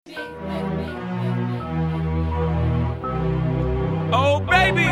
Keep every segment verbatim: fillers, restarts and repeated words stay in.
Oh, baby.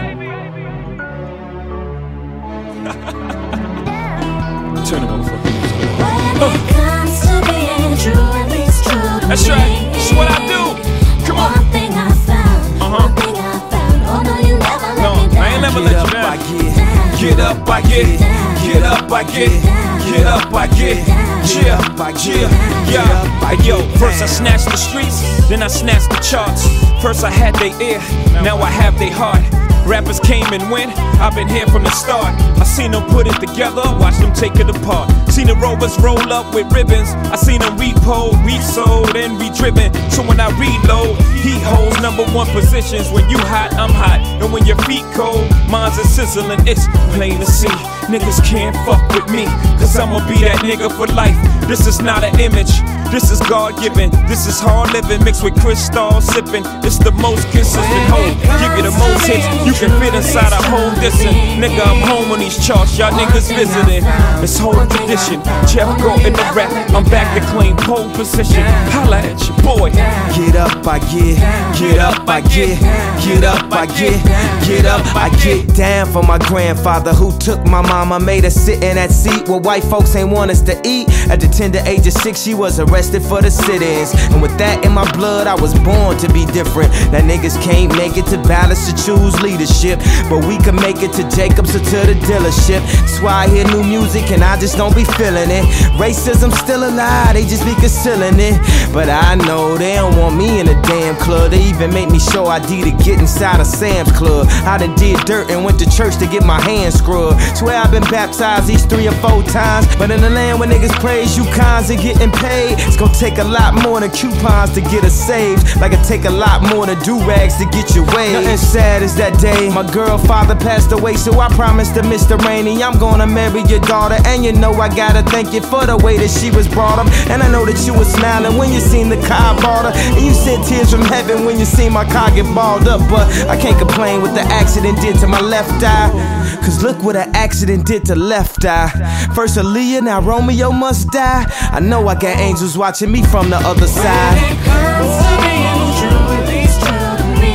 Turn them over. When it comes to being true, at least true to That's me. right. That's what I do. Come on. One thing I found. Uh-huh. One thing I found. Oh no, you never let No, me down. I ain't never let you down. Get up, I get. Get up, I get. Get up, I get. Yeah, yeah, yeah. Yo, first I snatched the streets, then I snatched the charts. First I had their ear, now I have their heart. Rappers came and went, I've been here from the start. I seen them put it together, watched them take it apart. Seen the rovers roll up with ribbons. I seen them repo, resold, and re-driven. So when I reload, he holds number one positions. When you hot, I'm hot. And when your feet cold, mine's a sizzling. It's plain to see, niggas can't fuck with me, cause I'ma be that nigga for life. This is not an image, this is God-given. This is hard living mixed with crystal sipping. It's the most consistent home, give you the most hits. You can fit inside a whole distance. Nigga, I'm home on these charts, y'all niggas visiting. It's whole tradition, Jeff go in the rap. I'm back to claim pole position. Holla at your boy. Get up, I get, get up, I get, get up, I get, get up, I get down for my grandfather who took my mama, made her sit in that seat where white folks ain't want us to eat. At the tender age of six, she was arrested for the sit-ins. And with that in my blood, I was born to be different. Now niggas can't make it to balance to choose leadership, but we can make it to Jacobs or to the dealership. That's why I hear new music and I just don't be feeling it. Racism still alive, they just be concealing it. But I know they don't want me in a damn club. They even make me show I D to get inside a Sam's Club. I done did dirt and went to church to get my hands scrubbed. Swear I've been baptized these three or four times. But in the land where niggas praise you cons and getting paid, it's gonna take a lot more than coupons to get us saved. Like it take a lot more than do-rags to get your way. Nothing sad as that day my girl father passed away, so I promised to Mister Rainey I'm gonna marry your daughter. And you know I gotta thank you for the way that she was brought up. And I know that you were smiling when you seen the car bought her, and you sent tears from heaven when you seen my car get balled up. But I can't complain what the accident did to my left eye, cause look what an accident did to left eye. First Aaliyah, now Romeo must die. I know I got angels watching me from the other side. When it comes to being true, at least true to me.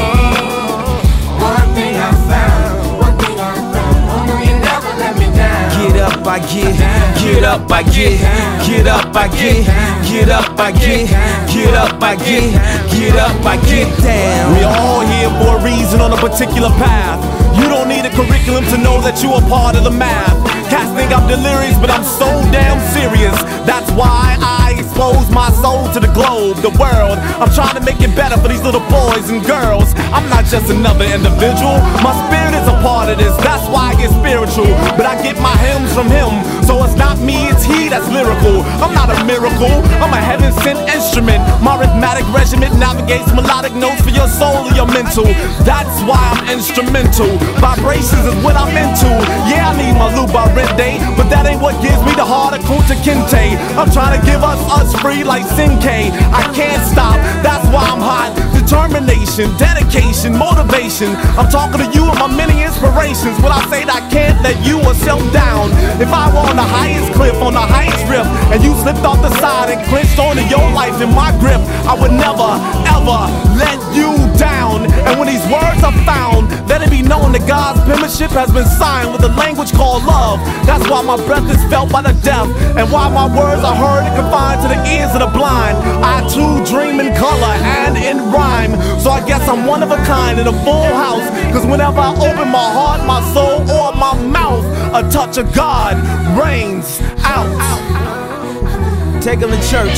One thing I found, one thing I found. Oh no, you never let me down. Get up, I get, get up, I get, get up, I get, get up, I get, get up, I get, get up, I get down. We all here for a reason on a particular path. You don't need a curriculum to know that you are part of the math. Cats think I'm delirious, but I'm so damn serious. That's why I expose my soul to the globe, the world. I'm trying to make it better for these little boys and girls. I'm not just another individual, my spirit is a part of this. That's why I get spiritual, but I get my hymns from him. So it's not me, it's he that's lyrical. I'm not a miracle, I'm a heaven-sent instrument. My rhythmic regiment navigates melodic notes for your soul and your mental. That's why I'm instrumental. Vibrations is what I'm into. Yeah, I need my Luba Rende, but that ain't what gives me the heart of Kunta Kinte. I'm trying to give us us free like Sinke. I can't stop, that's why I'm hot. Determination, dedication, motivation. I'm talking to you and my many inspirations. When I say that I can't let you or self down. If I were on the highest cliff, on the highest rip, and you slipped off the side and clinched onto your life in my grip, I would never, ever let you down. And when these words are found, let it be known that God's penmanship has been signed with a language called love. That's why my breath is felt by the deaf, and why my words are heard and confined to the ears of the blind. I too dream in color and in rhyme, so I guess I'm one of a kind in a full house. Cause whenever I open my heart, my soul, or my mouth, a touch of God rains out. Take them to church.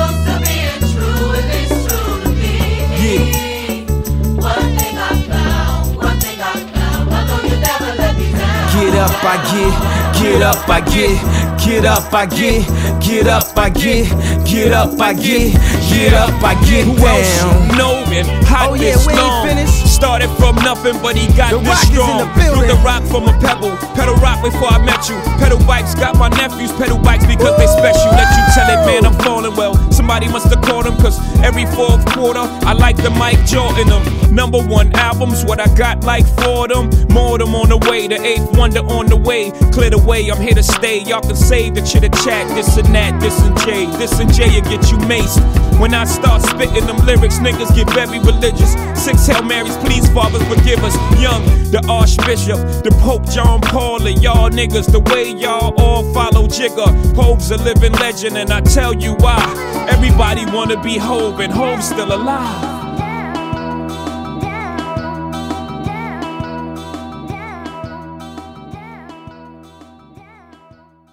Yeah. Get up, I get, get up, I get, get up, I get, get up, I get, get up, I get, get up, I get down. No, and hot Oh yeah, this we ain't long. finished. Started from nothing, but he got The this Rock is in strong. the building. Threw the rock from a pebble. Pedal rock before I met you. Pedal bikes got my nephews. Pedal bikes because they special. Let you tell it, man, I'm falling well. Somebody must have called him, cause every fourth quarter I like the Mike Jordan them. Number one albums, what I got like for them. More of them on the way, the eighth wonder on on the way, clear the way, I'm here to stay. Y'all can say the chitter chat, this and that, this and J. This and J will get you maced. When I start spitting them lyrics, niggas get very religious. Six Hail Marys, please, Father, forgive us. Young, the Archbishop, the Pope John Paul, and y'all niggas, the way y'all all follow Jigga. Hove's a living legend, and I tell you why. Everybody wanna be Hove, and Hove's still alive.